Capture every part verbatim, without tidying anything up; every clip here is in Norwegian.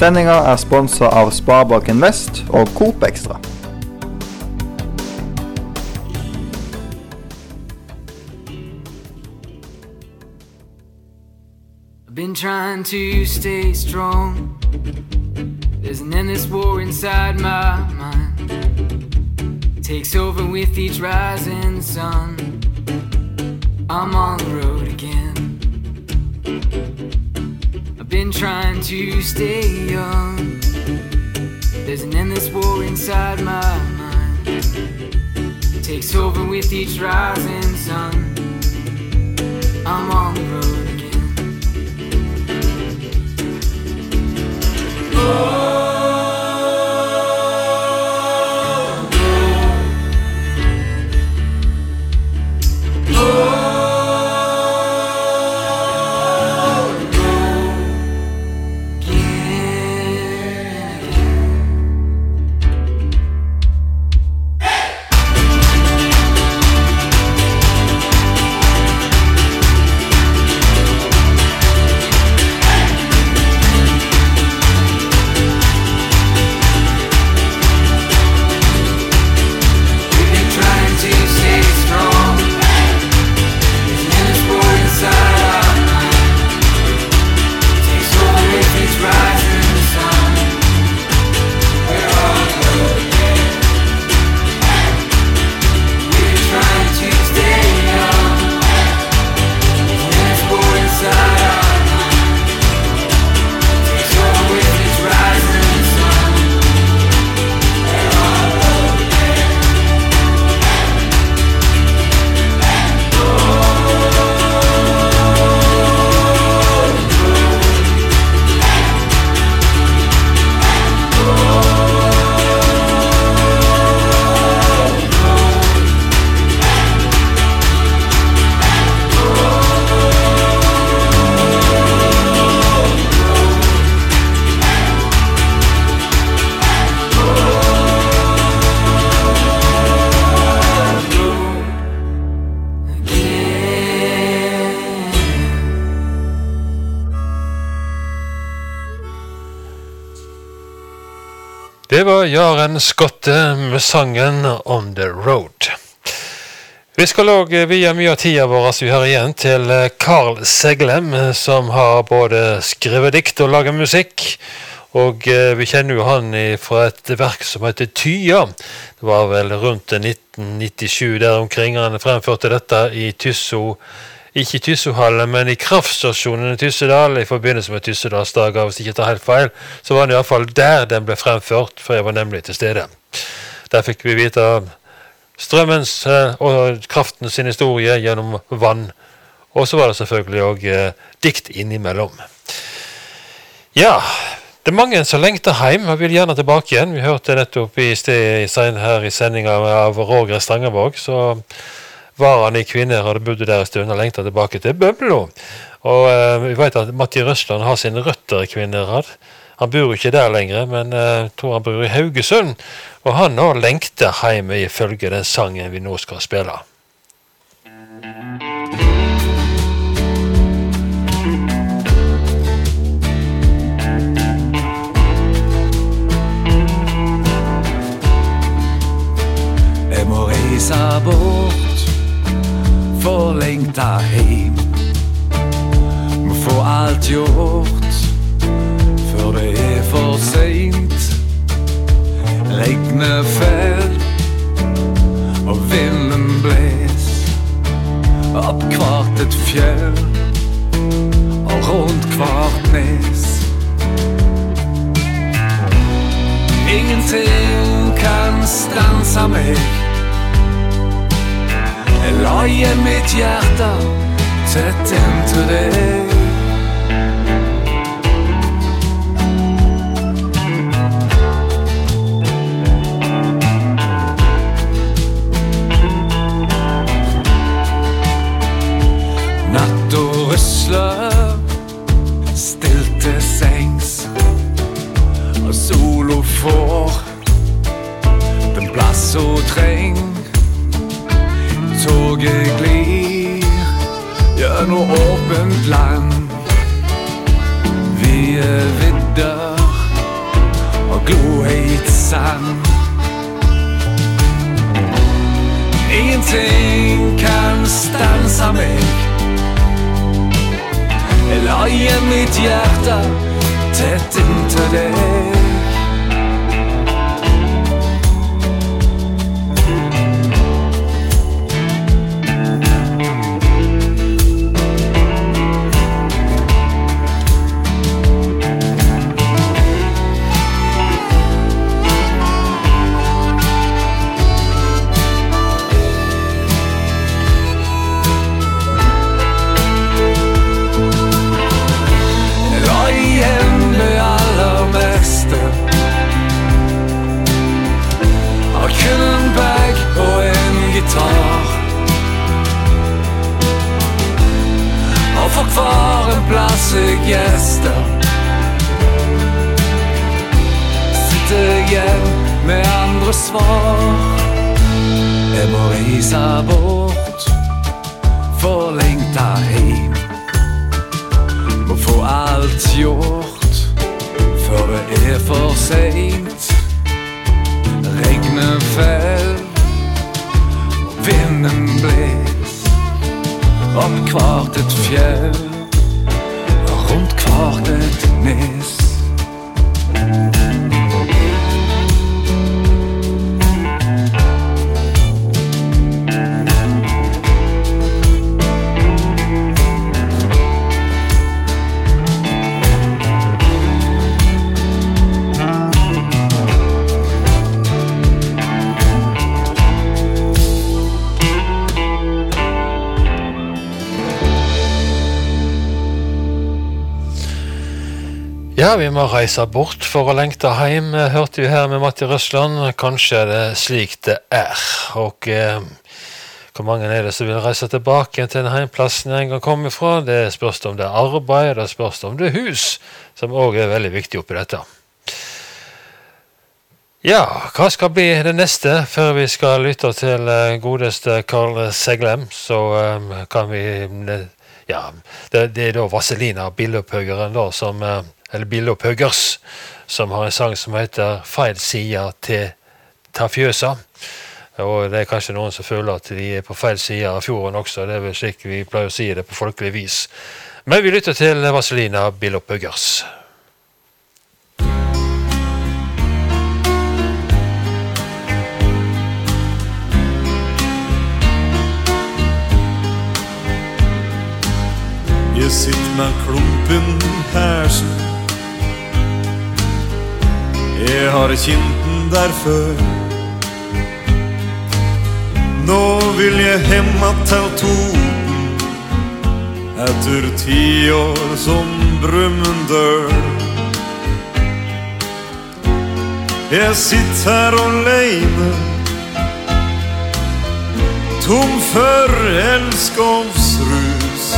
Sendinga er sponset av Sparebanken Vest og Coop Extra. I've been trying to stay strong. There's an endless war inside my mind. It takes over with each rising sun. I'm on the road again. I've been trying to stay young. There's an endless war inside my mind. It takes over with each rising sun. I'm on the road again. Oh, Det var Jaren Skotte med sangen On the Road. Vi skal også via mye av tida vår vi har igjen til Carl Seglem, som har både skrevet dikt og laget musikk. Og vi kjenner jo han fra et verk som heter Tya. Det var vel rundt nitten nittisju der omkring. Han fremførte dette i Tysso, ikke i Tyssohallen, men i kraftstasjonen i Tyssedal, i forbindelse med Tyssedalsdager, hvis jeg ikke tar helt feil, så var det i hvert fall der den ble fremført, for jeg var nemlig til stede. Der fikk vi vite strømmens og kraften sin historie gjennom vann, og så var det selvfølgelig også dikt innimellom. Ja, det er mange som lengter hjem, og vil gjerne tilbake igjen. Vi hørte nettopp i sted her i sendingen av Roger Stangervåg, så var han i Kvinner, og det bodde der en stund og lengtet tilbake til Bømlo. Og uh, vi vet at Matti Røsland har sine røtter i Kvinnerad. Han bor ikke der lenger, men jeg uh, tror han bor i Haugesund. Og han har lengtet hjemme ifølge den sangen vi nå skal spille. Jeg må reise bort for lengta heim, må få alt gjort før det er for sent. Regnet fell og vinden bles opp hvert et fjell og rundt hvert nes. Ingenting kan stansa meg. Jeg la igjen mitt hjerte tett inntil deg. Natt og røsler stilt til sengs, og solo får den plass og treng. Toget glir gjennom åpent land, vi er vidder gloheit sand. Ingenting kan stansa mig. Jag la igen mitt hjärta tätt intill dig. Och få kvar en plats i gäster. Sitter igen med andra svar. Jag må resa bort, få längta hem och få allt gjort för det är för sent. Regnen föll, vinden bläs upp kvart ett fjäll, runt kvart ett näs. Ja, vi må reise bort for å lengte hjem, hørte vi her med Matti Røsland. Kanskje er det slik det er. Og eh, hvor mange er det som vil reise tilbake til den heimplassen en gang kommer fra? Det spørs om det er arbeid, det spørs om det er hus, som også er veldig viktig oppi dette. Ja, hva skal bli det neste før vi skal lytte til godeste Carl Seglem? Så um, kan vi, ja, det, det er da Vazelina Billopphøggeren da, som... eller Billopphøggers, som har en sang som heter Feil sida til Tafjøsa. Og det er kanskje noen som føler at de er på feil sida av fjorden også, det er vel slik vi pleier å si det på folkelig vis. Men vi lytter til Vazelina Billopphøggers. Jeg sitter med klumpen her så jeg har kjent den der før. Nå vil jeg hemma til Toten etter ti år som brummen dør. Jeg sitter her alene tom for elskovsrus.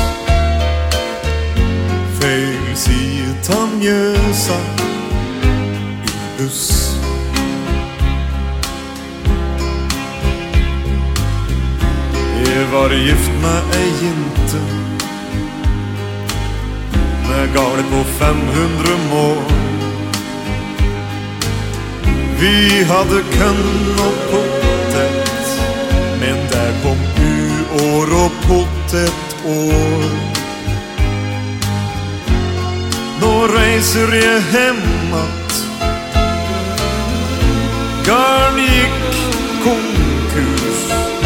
Feil side ta Mjøsa buss. Jeg var gift med ei jente med gale på fem hundre mål. Vi hadde kønn og potet, men der kom uår og potet år. Nå reiser jeg hemmat, garn gikk konkurs.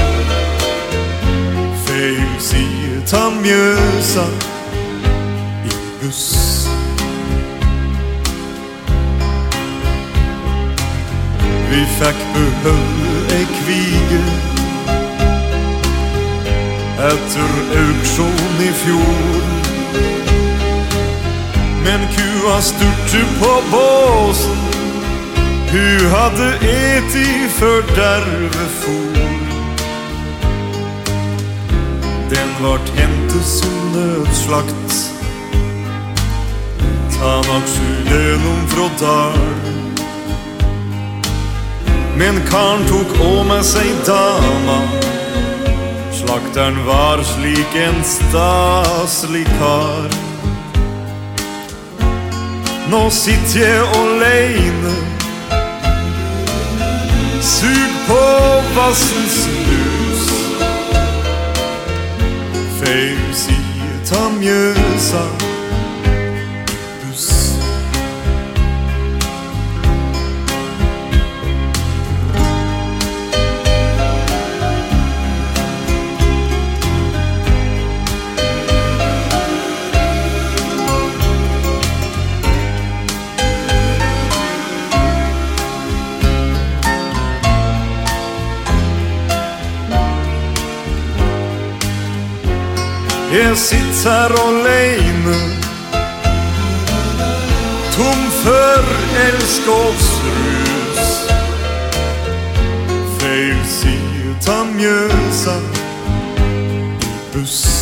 Feil side ta Mjøsa i buss. Vi fikk beholde ei kvige etter auksjon i fjor. Men kua styrte på båsen, hun hadde et i fordervefor. Den vart hentet som nødslakt, ta nok sjulenum fra dar. Men karn tok å med seg dama, slakteren var slik en staslig kar. Nå sitter jeg alene Sug på vassens lus. Feil side ta Mjøsa buss. Jeg sitter her alene, tom for elskovsrus. Feil side ta Mjøsa buss.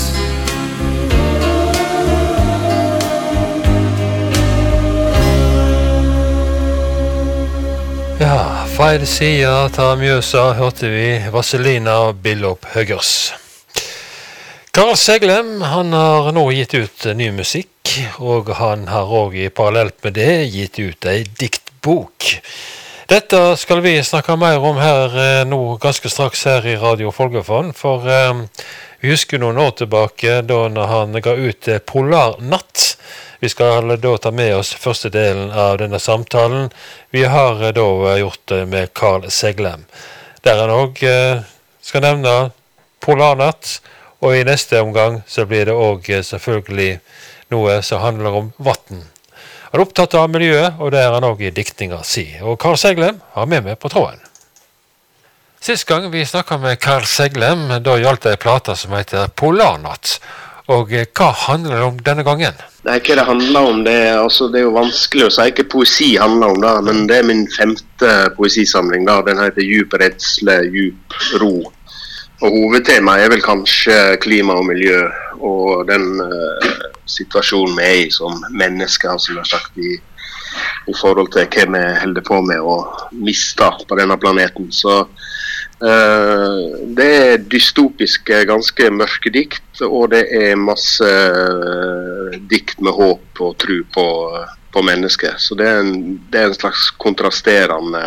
Ja, feil side ta Mjøsa hørte vi Vazelina Billop Høggers. Carl Seglem, han har nå gitt ut ny musikk, og han har også i parallelt med det gitt ut en diktbok. Dette skal vi snakke mer om her nå ganske straks her i Radio Folgefond, for eh, vi husker noen år tilbake da han ga ut Polarnatt. Vi skal da ta med oss første delen av denne samtalen. Vi har da gjort det med Carl Seglem. Der han også eh, skal nevne Polarnatt, og i neste omgang så blir det også selvfølgelig noe som handler om vatten. Han er opptatt av miljøet, og det er han også i diktninga si. Og Carl Seglem har med meg på tråden. Sist gang vi snakket med Carl Seglem, da gjaldt det en plate som heter Polarnatt. Og hva handler det om denne gangen? Nei, hva det handler om, det er, altså, det er jo vanskelig å si hva poesi handler om da, men det er min femte poesisamling da. Den heter Djup redsle, djup ro. Og hovedtemaet er vel kanskje klima og miljø, og den uh, situasjonen vi er i som mennesker, som jeg har sagt, i, i forhold til hva vi holder på med å miste på denne planeten. Så uh, det er dystopiske, ganske mørke dikt, og det er masse uh, dikt med håp og tro på, på mennesker. Så det er en, det er en slags kontrasterende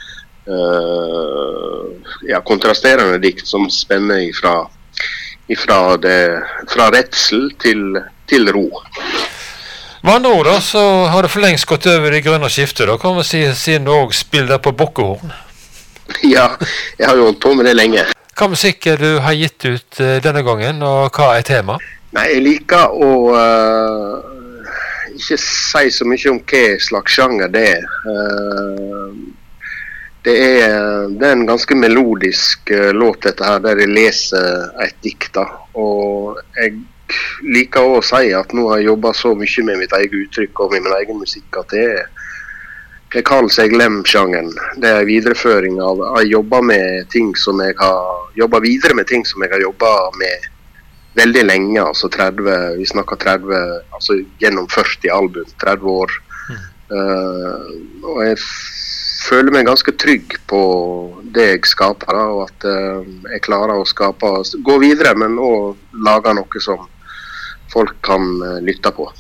Uh, ja, kontrasterende dikt som spenner ifra, ifra, det, fra redsel til, til ro. Med andre ord da, så har det for lengst gått over det grønne skiftet, da kan man si, siden du også spiller på bokkehorn. Ja, jeg har jo holdt på med det lenge. Hva musikk du har gitt ut uh, denne gangen, og hva er tema? Nei, jeg liker å uh, ikke si så mye om hva slags sjanger det er. Uh, Det er, det er en ganske melodisk uh, låt dette her, der jeg leser et dikt da. Og jeg liker også å si at nå har jeg jobbet så mye med mitt eget uttrykk og med min egen musikk at det er, det er Carl Seglem-sjangeren. Det er videreføring av, jeg jobber med ting som jeg har, jobber videre med ting som jeg har jobbet med veldig lenge, altså tretti, vi snakker tretti, altså gjennom førti album, tretti år. Mm. Uh, og jeg føler meg ganske trygg på det jeg skaper da, og at uh, jeg klarer å skape, gå videre, men også lage noe som folk kan uh, lytte på.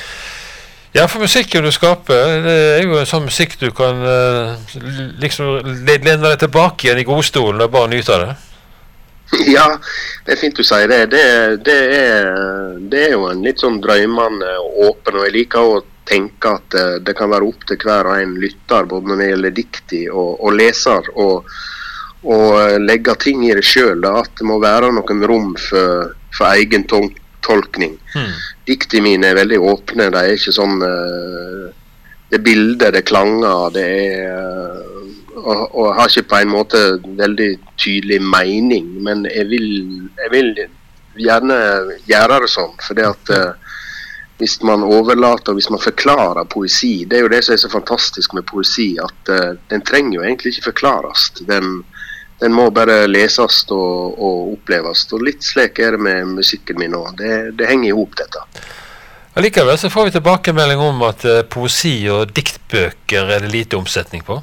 Ja, for musikken du skaper, det er jo en sånn musikk du kan uh, liksom lene deg tilbake igjen i godstolen og bare nyte av det. Ja, det er fint du sier det. Det, det, er, det er jo en litt sånn drømmende og åpen, og jeg liker å tenke at det kan være opp til hver og en lytter, både når det gjelder diktig og, og leser, og, og legge ting i det selv, da, at det må være noen rom for, for egen tol tolkning. Hmm. Dikti mine er veldig åpne, det er ikke sånn, det er bilder, det er klanger, det er, og, og har ikke på en måte veldig tydelig mening, men jeg vil, jeg vil gjerne gjøre det sånn, for det at hvis man overlater, hvis man forklarer poesi, det er jo det som er så fantastisk med poesi, at uh, den trenger jo egentlig ikke forklares. Den, den må bare leses og, og oppleves, og litt slik er det med musikken min nå. Det, det henger ihop dette. Allikevel så får vi tilbakemelding om at uh, poesi og diktbøker er det lite omsetning på.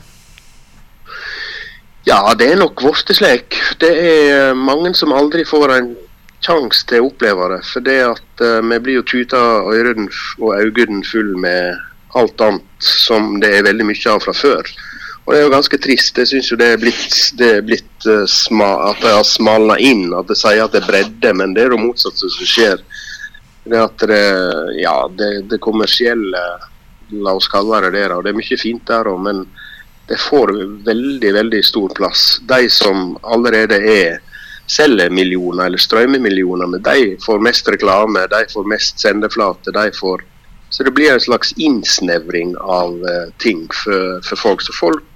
Ja, det er nok vorte slik. Det er mange som aldri får en chans til å oppleve det, for det at uh, vi blir jo tuta øyren og øyguden full med alt annet som det er veldig mye av fra før. Og det er jo ganske trist. Jeg synes jo det er blitt, det er blitt uh, sma, at det har smalnet inn, at det sier at det er bredde, men det er jo motsatt som skjer. Det at det, ja, det, det kommersielle, la oss kalle det det, og det er mye fint der også, men det får veldig, veldig stor plass. De som allerede er selger millioner eller strømmer millioner, men de får mest reklame, de får mest sendeflate, de får... Så det blir en slags innsnevring av uh, ting for, for folk. Så folk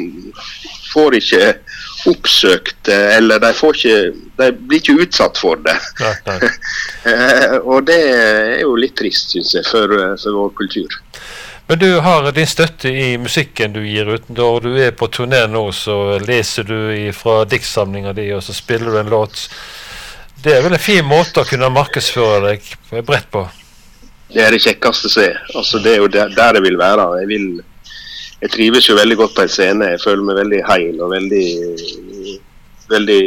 får ikke oppsøkt, eller de, får ikke, de blir ikke utsatt for det. Nei, nei. Og det er jo litt trist, synes jeg, for, for vår kultur. Men du har din støtte i musikken du gir ut. Når du er på turné nå, så leser du fra diktsamlinga di, og så spiller du en låt. Det er vel en fin måte å kunne markedsføre deg bredt på? Det er det kjekkeste å se. Altså, det er jo der, der jeg vil være. Jeg, vil, jeg trives jo veldig godt på en scene. Jeg føler meg veldig heil og veldig, veldig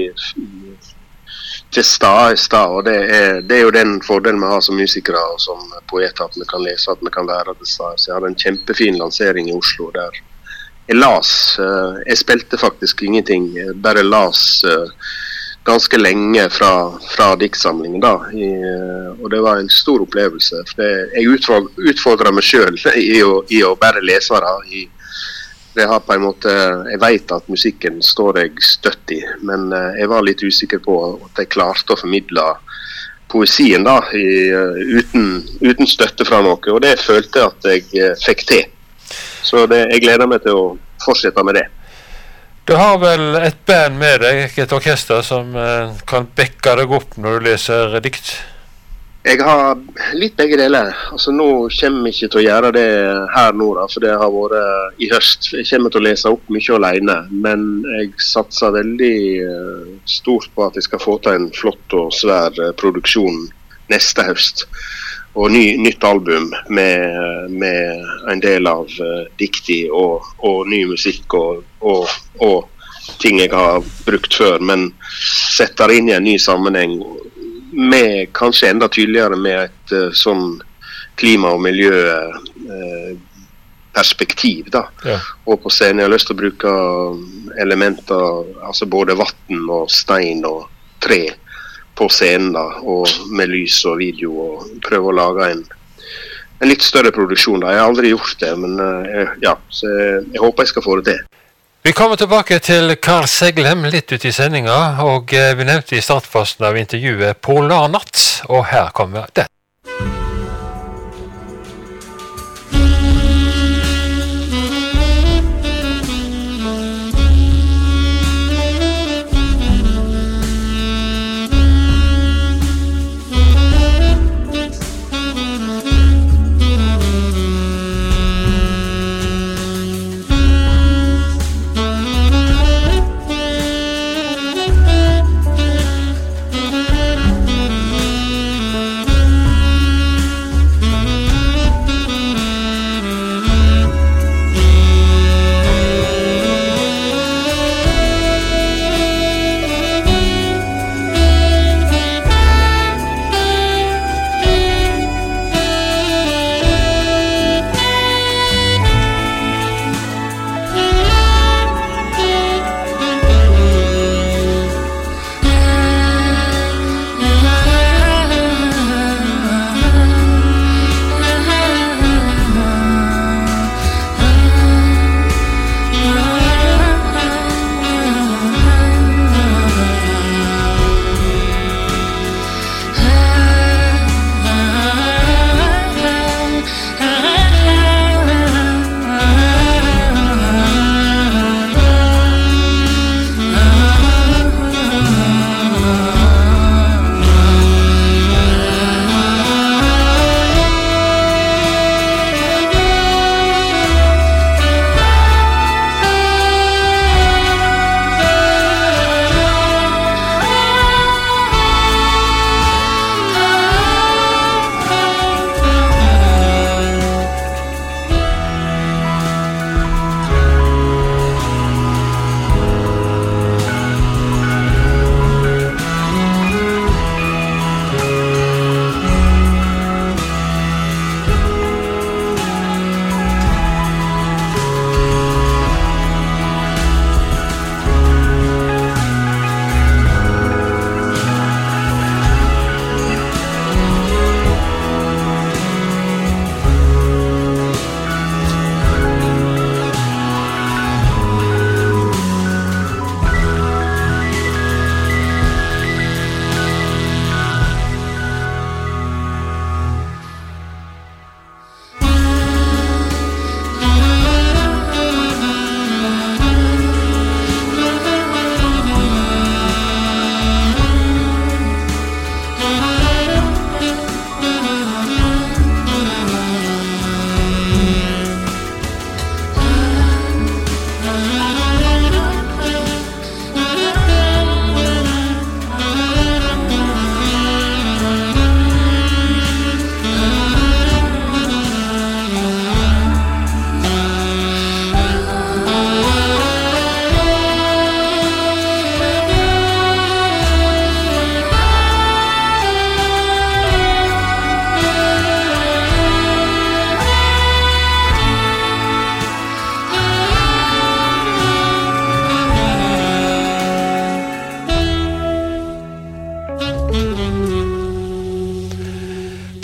til stede i stad. Og det er, det er jo den fordelen vi har som musikere og som poeter, at vi kan lese, at vi kan være til stede. Så jeg hadde en kjempefin lansering i Oslo der jeg las. Jeg spilte faktisk ingenting. Jeg bare las ganske lenge fra, fra diktsamlingen da, I, og det var en stor opplevelse. For det, jeg utfordret, utfordret meg selv i å, i å bare lese det. I, det har på en måte, jeg vet at musikken står jeg støtt i, men jeg var litt usikker på at jeg klarte å formidle poesien da, i, uten, uten støtte fra noe, og det følte jeg at jeg fikk til. Så det, jeg gleder meg til å fortsette med det. Du har vel et band med deg, et orkester som eh, kan bekke deg opp når du leser dikt? Jeg har litt begge deler. Altså, nå kommer jeg ikke til å gjøre det her nå, da, for det har vært i høst. Jeg kommer til å lese opp mye alene, men jeg satser veldig uh, stort på at jeg skal få til en flott og svær uh, produksjon neste høst. Og ny, nytt album med, med en del av uh, dikti og, og ny musikk og, og, og ting jeg har brukt før, men setter inn i en ny sammenheng med kanskje enda tydeligere med et uh, sånn klima- og miljø uh, perspektiv da. Ja. Og på scenen jeg har lyst til å bruke elementer, altså både vatten og stein og tre på scenen da, og med lys og video, og prøve å lage en, en litt større produksjon da. Jeg har aldri gjort det, men uh, ja, så jeg, jeg håper jeg skal få det til. Vi kommer tilbake til Carl Seglem litt ut i sendinga, og uh, vi nevnte i startfasen av intervjuet Polarnatt, og her kommer det.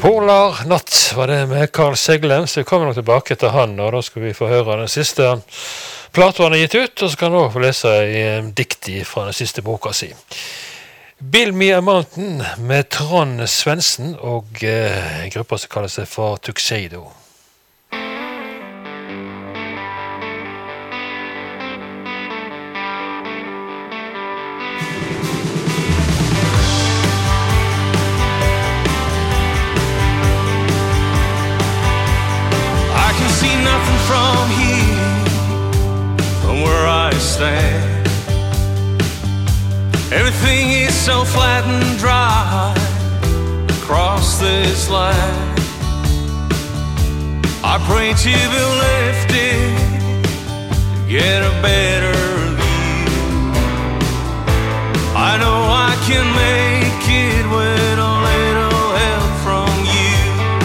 Polar natt var det med Carl Seglem, så vi kommer nok tilbake til han, og da skal vi få høre den siste platen han har gitt ut, og så kan han også få lese i dikti fra den siste boka si. Build Me a Mountain med Trond Svendsen og eh, en gruppe som kaller seg for Tuxedo. From here, from where I stand, everything is so flat and dry across this land. I pray to be lifted to get a better view. I know I can make it with a little help from you.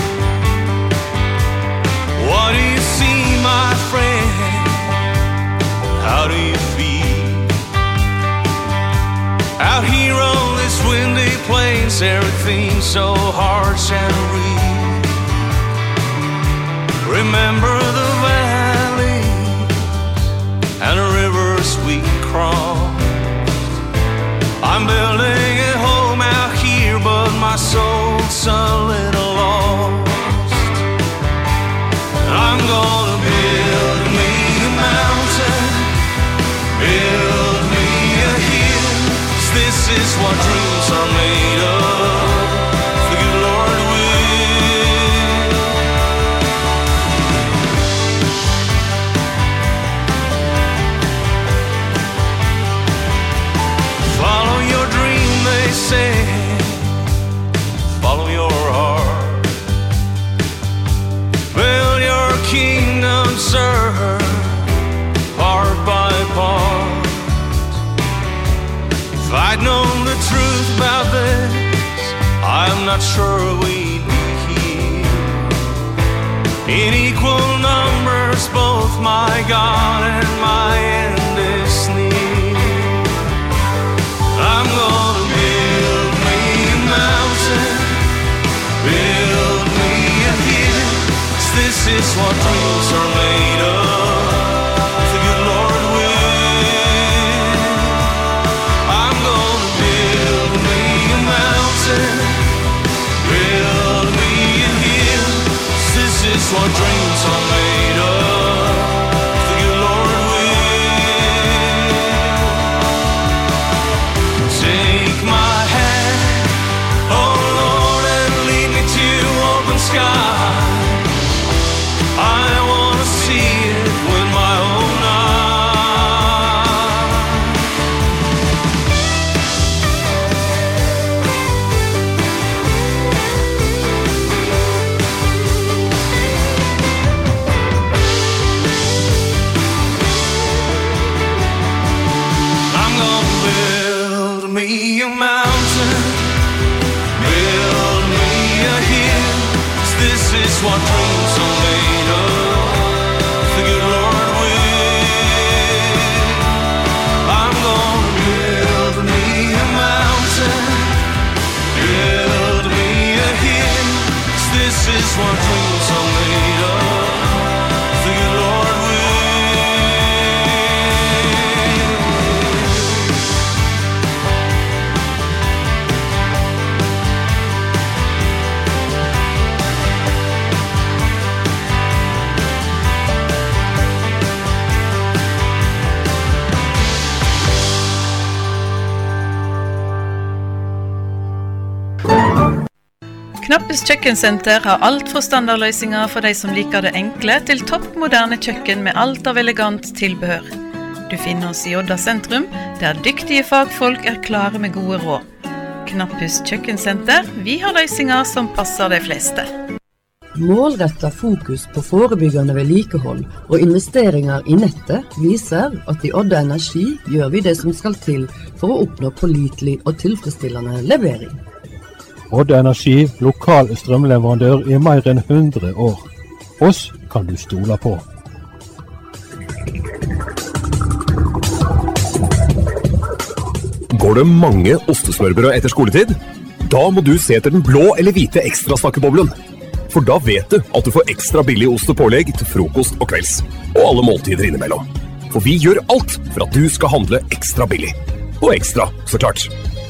What do you see, my friend? How do you feel? Out here on this windy plains, everything's so harsh and real. Remember the valleys and the rivers we crossed. I'm building a home out here, but my soul's a little lost. I'm gonna build me a mountain, build me a hill, 'cause this is what dreams are made of. The good Lord will. Follow your dream, they say, follow your heart. Build your kingdom, sir, part by part. If I'd known the truth about this, I'm not sure we'd be here. In equal numbers, both my God and my end is near. I'm gonna build me a mountain, build me a hill, 'cause this is what dreams are made of. The good Lord will. I'm gonna build me a mountain, build me a hill, 'cause this is what dreams are made of. The good Lord will. Take my hand, oh Lord, and lead me to open sky. I wanna see it with my own eyes. I'm gonna build me a mountain, build me a hill, 'cause this is what dreams are made of. The good Lord will. I'm gonna build me a mountain, build me a hill, 'cause this is what dreams are made of. The good Lord will. Knappes kjøkkensenter har alt fra standardløsninger for de som liker det enkle, til toppmoderne kjøkken med alt av elegant tilbehør. Du finner oss i Odda sentrum, der dyktige fagfolk er klare med gode råd. Knappes kjøkkensenter, vi har løsninger som passer de fleste. Målrettet fokus på forebyggende vedlikehold og investeringer i nettet viser at i Odda Energi gjør vi det som skal til for å oppnå pålitelig og tilfredsstillende levering. Odda Energi, lokal strømleverandør i mer enn hundre år. Oss kan du stole på. Går det mange ostesmørbrød etter skoletid? Da må du se etter den blå eller hvite ekstra snakkeboblen. For da vet du at du får ekstra billig ost og pålegg til frokost og kvelds. Og alle måltider innimellom. For vi gjør alt for at du skal handle ekstra billig. Og ekstra, så klart.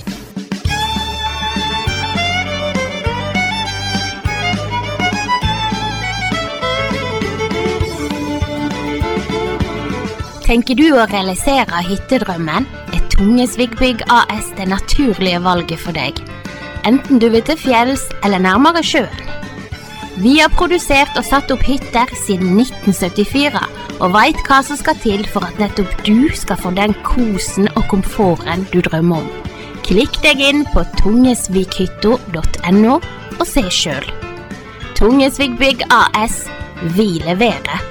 Tenker du å realisere hyttedrømmen, er Tungesvig Bygg A S det naturlige valget for deg. Enten du vil til fjells eller nærmere sjøen. Vi har produsert og satt opp hytter siden nitten syttifire, og vet hva som skal til for at nettopp du skal få den kosen og komforten du drømmer om. Klikk deg inn på tungesvighytta punktum no og se selv. Tungesvig Bygg A S, vi leverer.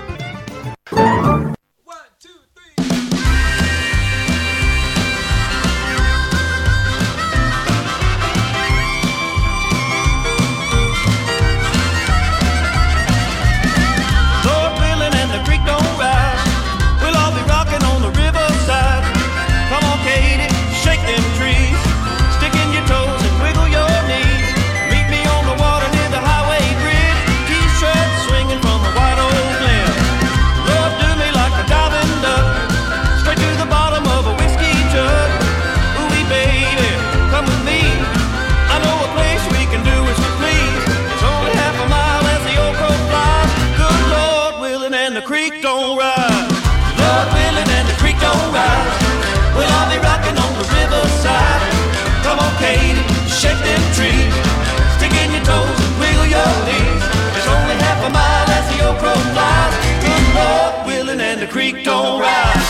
Creek don't rise.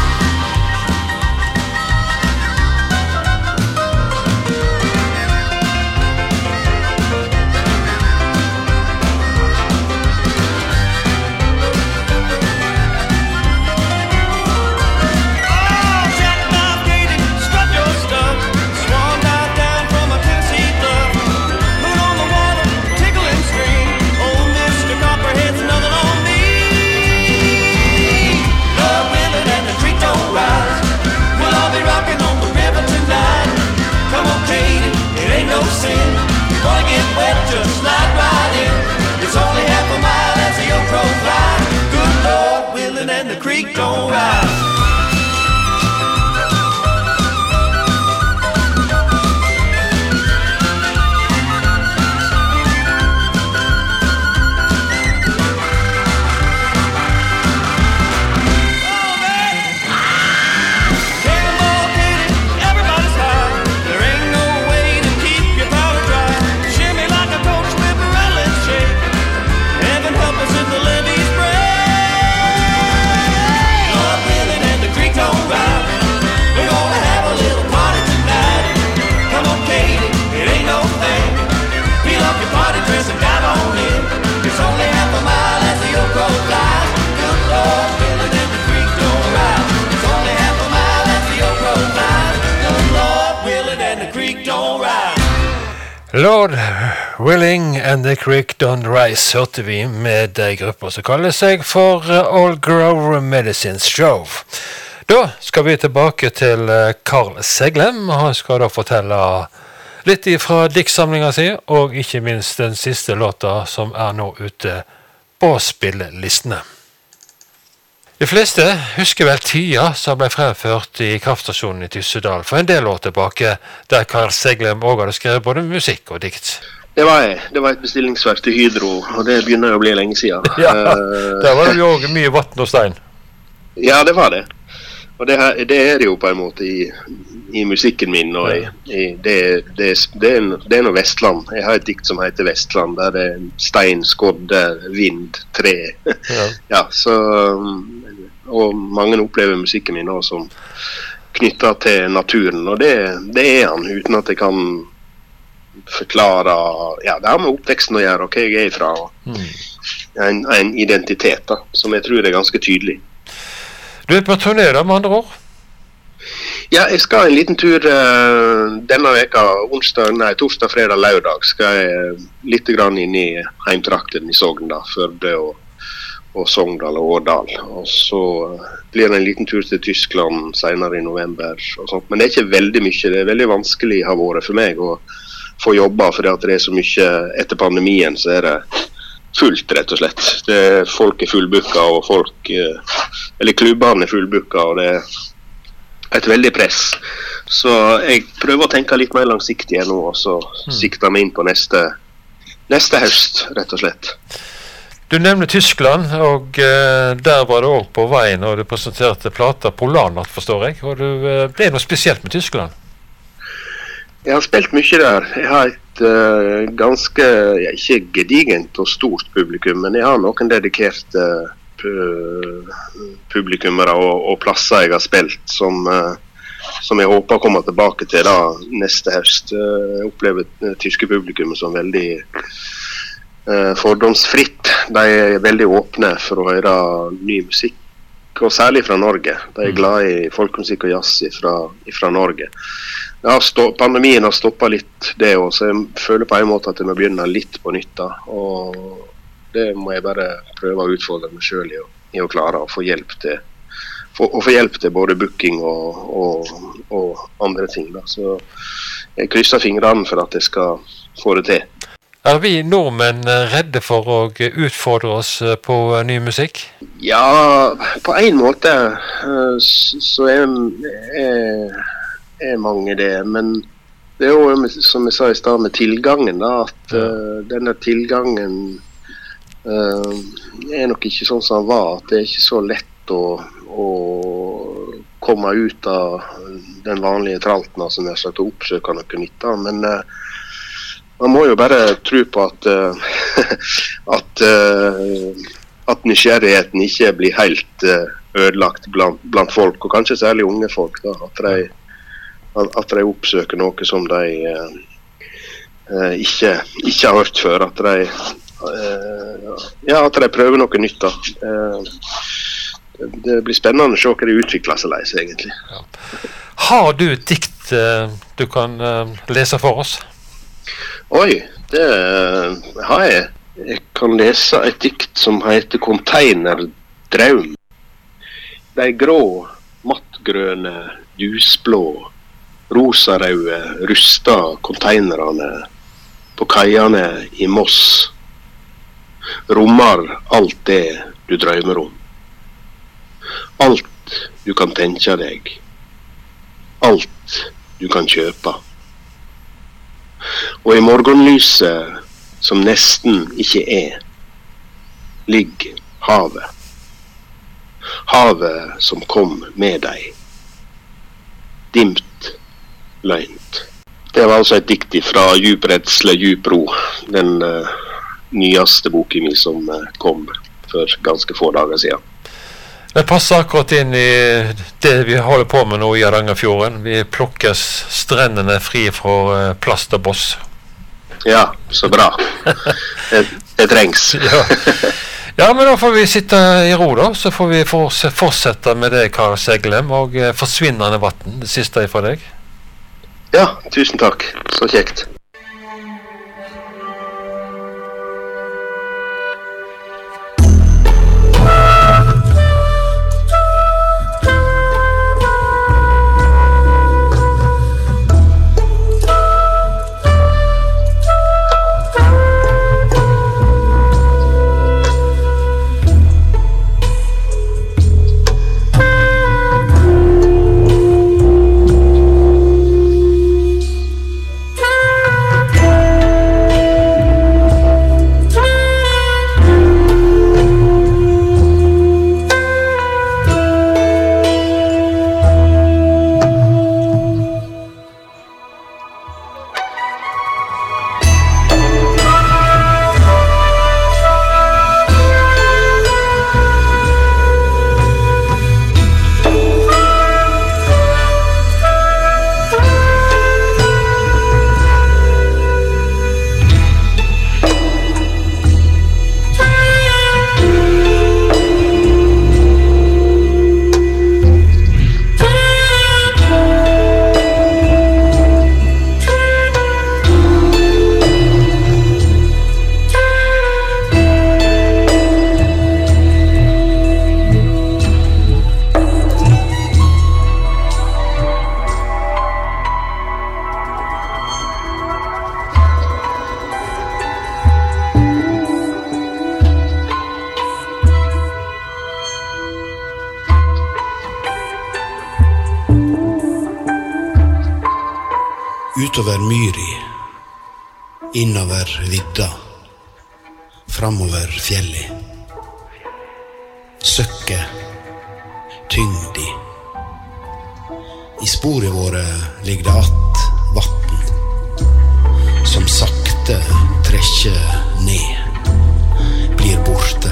Creek don't rise. Lord Willing and the Creek Don't Rise hørte vi med de grupper som kaller seg for Old Grove Medicine Show. Da skal vi tilbake til Carl Seglem, og han skal da fortelle litt fra diktsamlingen sin, og ikke minst den siste låta som er nå ute på spillelistene. De fleste husker vel tida som ble fremført i kraftstasjonen i Tyssedal for en del år tilbake, der Carl Seglem også hadde skrevet både musikk og dikt. Det var, det var et bestillingsverk til Hydro, og det begynner å bli lenge siden. Ja, der var det jo også mye vatten og stein. Ja, det var det. Og det, her, det er det jo på en måte i, i musikken min, og i, i, det, det, det, er, det er noe Vestland. Jeg har et dikt som heter Vestland, der det er stein, skodder, vind, tre. Ja, ja så... Og mange opplever musikken min også som knyttet til naturen, og det, det er han, uten at jeg kan forklare, ja, det har med oppveksten å gjøre, og hva jeg er fra, mm. en, en identitet da, som jeg tror er ganske tydelig. Du er på turné da, med andre år? Ja, jeg skal en liten tur uh, denne veka, onsdag, nei, torsdag, fredag, lørdag, skal jeg uh, litt grann inn i heimtrakten i Sogn da, for det å og Sogndal og Årdal. Og så blir det en liten tur til Tyskland senere i november og sånt. Men det er ikke veldig mye, det er veldig vanskelig har vært for meg å få jobba, fordi at det er så mye, etter pandemien så er det fullt rett og slett. Det er, folk er fullbooka, og folk, eller klubbene er fullbooka, og det er et veldig press. Så jeg prøver å tenke litt mer langsiktig nå, og så mm. sikter meg inn på neste, neste høst, rett og slett. Du nevner Tyskland, og uh, der var du også på vei når du presenterte plata Polarnatt, forstår jeg. Og du, uh, det er noe spesielt med Tyskland? Jeg har spilt mye der. Jeg har et uh, ganske, ja, ikke gedigent og stort publikum, men jeg har noen dedikerte uh, publikummere og, og plasser jeg har spilt som, uh, som jeg håper å komme tilbake til da, neste høst. Uh, jeg opplever uh, tyske publikum som veldig Uh, fordomsfritt. De er veldig åpne for å høre ny musikk, og særlig fra Norge. De er glad i folkemusikk og jazz fra, fra Norge. Ja, stå, pandemien har stoppet litt det også, så jeg føler på en måte at jeg må begynne litt på nytt da. Og det må jeg bare prøve å utfordre meg selv i, i å klare å få hjelp til, for, å få hjelp til både booking og, og, og andre ting da. Så jeg krysser fingrene for at jeg skal få det til. Er vi nordmenn redde for å utfordre oss på ny musikk? Ja, på en måte så er, er, er mange det, men det er jo, som jeg sa i stad, med tilgangen da, at uh, denne tilgangen uh, er nok ikke sånn som den var, at det er ikke så lett å, å komme ut av den vanlige tralten som jeg har satt opp, søker noe nytt da, men uh, man må jo bare tro på at, uh, at, uh, at nysgjerrigheten ikke blir helt uh, ødelagt blant, blant folk, og kanskje særlig unge folk, da, at, de, at de oppsøker noe som de uh, uh, ikke, ikke har hørt før, at de, uh, ja, at de prøver noe nytt. Da. Uh, det blir spennende å se hva det utvikler seg leis, egentlig. Ja. Har du et dikt uh, du kan uh, lese for oss? Oi, det har jeg. Jeg kan lese et dikt som heter Containerdrøm. De grå, mattgrønne, ljusblå, rosarøde, rusta containerne på kaiene i Moss rommer alt det du drømmer om. Alt du kan tenke deg. Alt du kan kjøpe. Og i morgenlyset, som nesten ikke er, ligger havet. Havet som kom med deg. Dimt, løgnt. Det var altså et dikt fra Djup redsle, djup ro. Den uh, nyeste boken min som uh, kom for ganske få dager siden. Det passer akkurat inn i det vi holder på med nå i Hardangerfjorden. Vi plukker strendene fri fra plast og boss. Ja, så bra. Det, det trengs. Ja. Ja, men da får vi sitte i ro da, så får vi fortsette med det, Karl Seglem, og forsvinnende vatten, det siste fra deg. Ja, tusen takk. Så kjekt. Thank you. utover myri, innover vidda, framover fjelli. Søkke, tyngdi. I sporet våre ligger det att vatten, som sakte trekker ned, blir borte.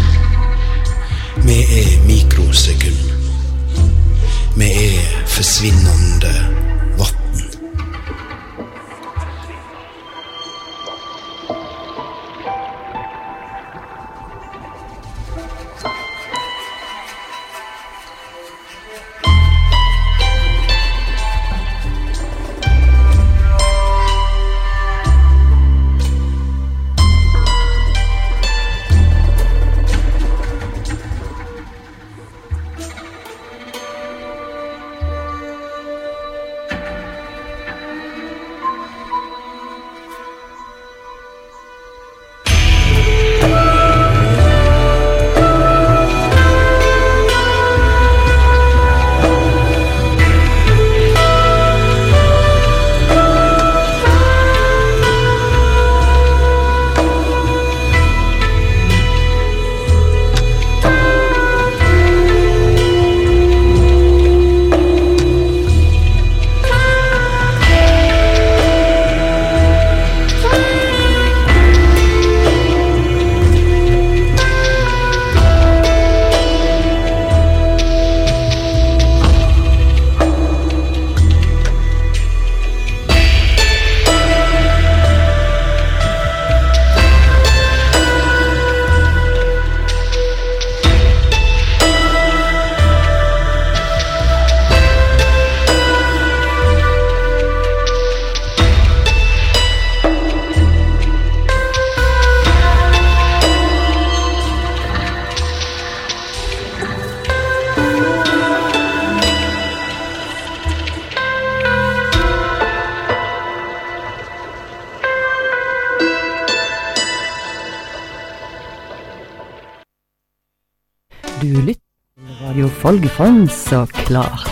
Vi er mikrosekund. Vi er forsvinnende vatten. Du lytter til Radio Folgefond, så klart.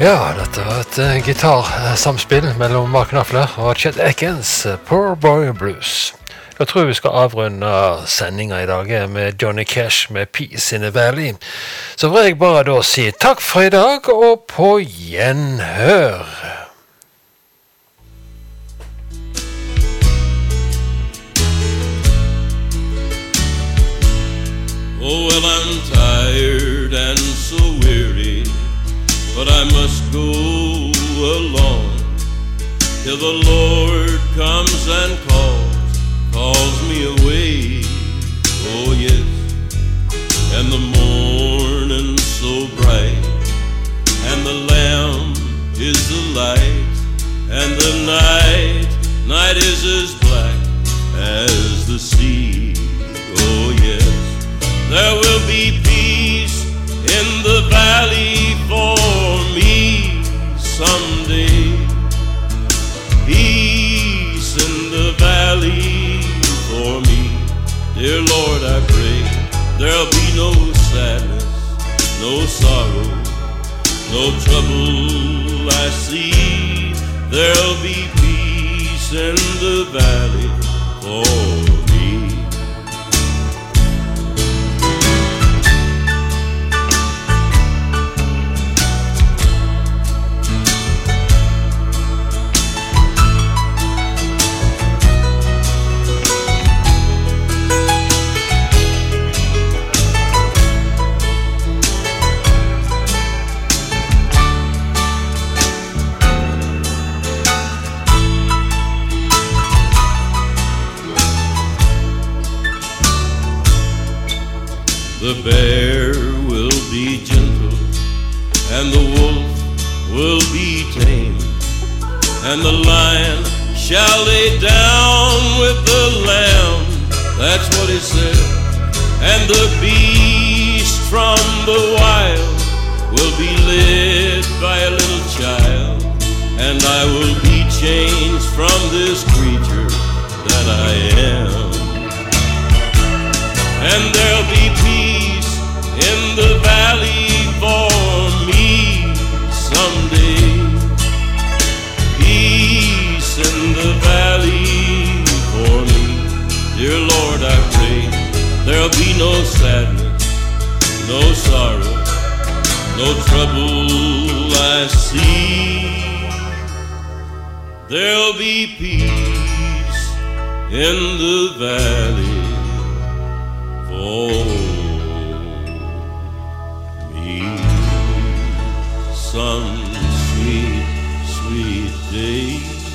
Ja, dette var et uh, gitarsamspill mellom Mark Knopfler og Chet Atkins, Poor Boy Blues. Jeg tror vi skal avrunde sendingen i dag med Johnny Cash med Peace in the Valley. Så vil jeg bare da si takk for i dag, og på gjenhør. Oh, well, I'm tired and so weary, but I must go along till the Lord comes and calls, calls me away. Oh yes, and the morning so bright, and the lamb is the light, and the night, night is as black as the sea. Oh yes, there will be peace in the valley for me someday. Peace in the valley for me. Dear Lord, I pray there'll be no sadness, no sorrow, no trouble I see. There'll be peace in the valley for me. The bear will be gentle, and the wolf will be tame, and the lion shall lay down with the lamb. That's what he said. And the beast from the wild will be led by a little child, and I will be changed from this creature that I am. And there'll be peace in the valley for me someday. Peace in the valley for me. Dear Lord, I pray there'll be no sadness, no sorrow, no trouble I see. There'll be peace in the valley for me some sweet, sweet day.